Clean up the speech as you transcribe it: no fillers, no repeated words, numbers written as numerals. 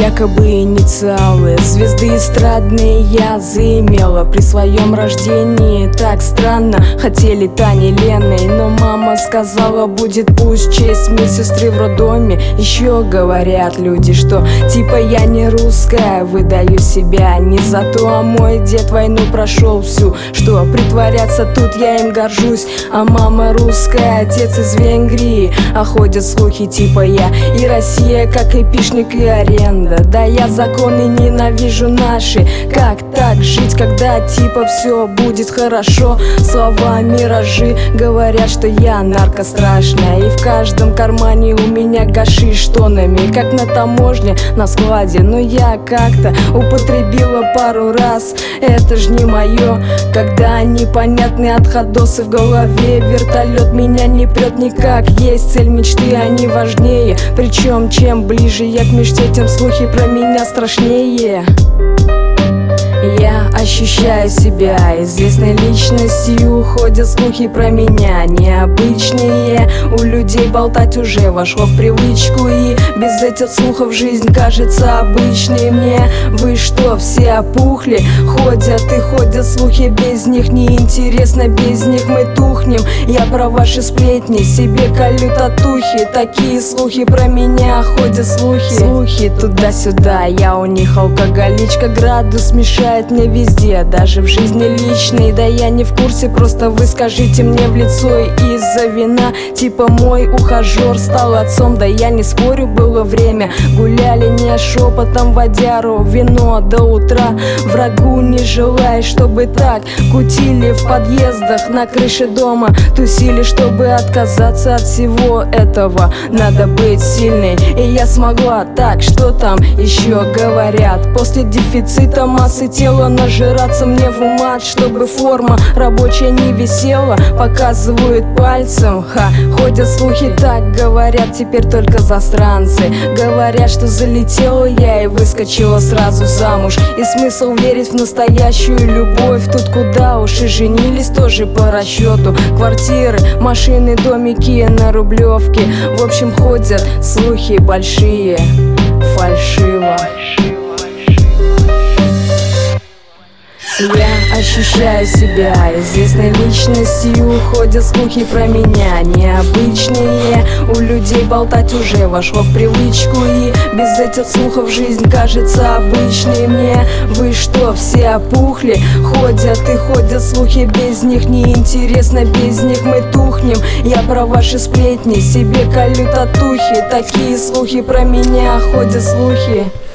якобы инициалы звезды эстрадные я заимела при своем рождении. Так странно, хотели Тани Леной, но мама сказала, будет пусть честь медсестры в роддоме. Еще говорят люди, что типа я не русская, выдаю себя не за то, а мой дед войну прошел всю, что притворяться тут я им горжусь. А мама русская, отец из Венгрии, а ходят слухи типа я и Россия, как эпишник и аренда. Да я законы ненавижу наши, как так жить, когда типа все будет хорошо? Слова миражи говорят, что я нарко страшная, и в каждом кармане у меня гашиш тоннами, как на таможне на складе. Но я как-то употребила пару раз, это ж не мое, когда непонятные отходосы в голове. Вертолет меня не прет никак, есть цель мечты, они важнее. Причем чем ближе я к мечте, тем слухи про меня страшнее. Я ощущаю себя известной личностью, ходят слухи про меня необычные. У людей болтать уже вошло в привычку, и без этих слухов жизнь кажется обычной мне. Вы что, все опухли? Ходят и ходят слухи, без них неинтересно, без них мы тухнем. Я про ваши сплетни себе колю татухи, такие слухи про меня ходят слухи туда-сюда. Я у них алкоголичка, градус мешает мне везде, даже в жизни личной. Да я не в курсе, просто вы скажите мне в лицо. Из-за вина типа мой ухажер стал отцом, да я не спорю, было время. Гуляли не шепотом, водяру, вино до утра. Врагу не желай, чтобы так кутили в подъездах, на крыше дома тусили, чтобы отказаться от всего этого. Надо быть сильной, и я смогла. Так, что там еще говорят? После дефицита массы тела нажираться мне в умат, чтобы форма рабочая не висела. Показывают пальцем, ходят слухи, так говорят теперь только засранцы. Говорят, что залетела я и выскочила сразу замуж. И смысл верить в настоящую любовь тут куда уж, и женились тоже по расчету. Квартиры, машины, домики на Рублевке. В общем, ходят слухи большие, фальшиво. Я ощущаю себя известной личностью, ходят слухи про меня необычные. У людей болтать уже вошло в привычку, и без этих слухов жизнь кажется обычной мне. Вы что, все опухли? Ходят и ходят слухи, без них неинтересно, без них мы тухнем. Я про ваши сплетни себе колю татухи, такие слухи про меня ходят слухи.